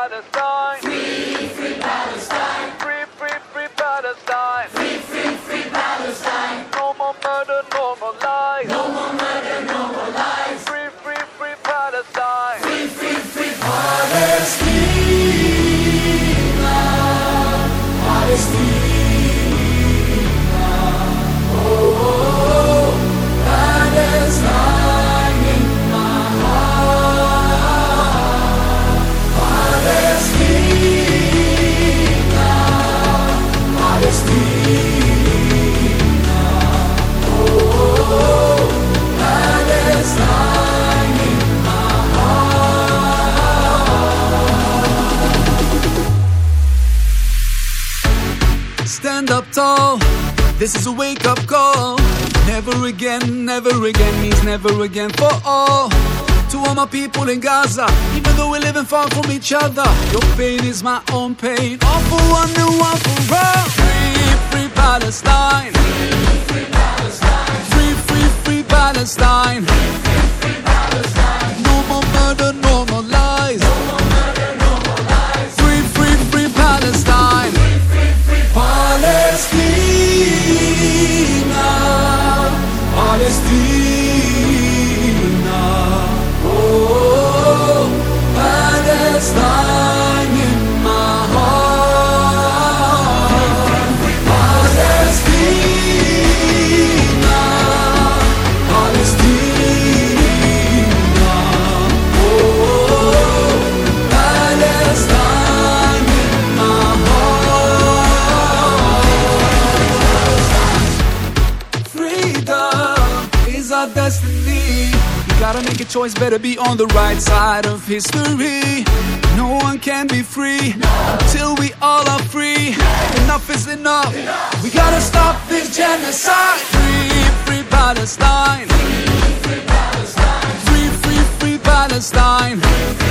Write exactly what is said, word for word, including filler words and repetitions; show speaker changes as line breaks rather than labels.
Palestine.
Free, free Palestine.
Free, free, free Palestine.
Free, free, free Palestine.
No more murder, no more lies.
No more murder, no more lies.
Free, free, free Palestine.
Free, free, free Palestina. Palestina. Oh, oh, oh. Palestine in my heart. Palestina. Palestina. Oh, oh, oh. Palestine in my heart.
Stand up tall, this is a wake-up call. Never again, never again means never again for all. To all my people in Gaza, even though we're living far from each other, your pain is my own pain. All for one and one for all. Free, free Palestine.
Free, free Palestine.
Free, free, free Palestine.
Free, free Palestine.
No more murder, no more lies.
No more murder, no more lies.
Free, free, free Palestine.
Free, free, free
Palestina, Palestina, oh, Palestine in my heart. Palestina, Palestina, oh, Palestine in my heart. Freedom is our destiny. You gotta make a choice, better be on the right side of history. No one can be free until we all are free. Enough is enough. We gotta stop this genocide. Free, free Palestine.
Palestine.
Free, free, free Palestine.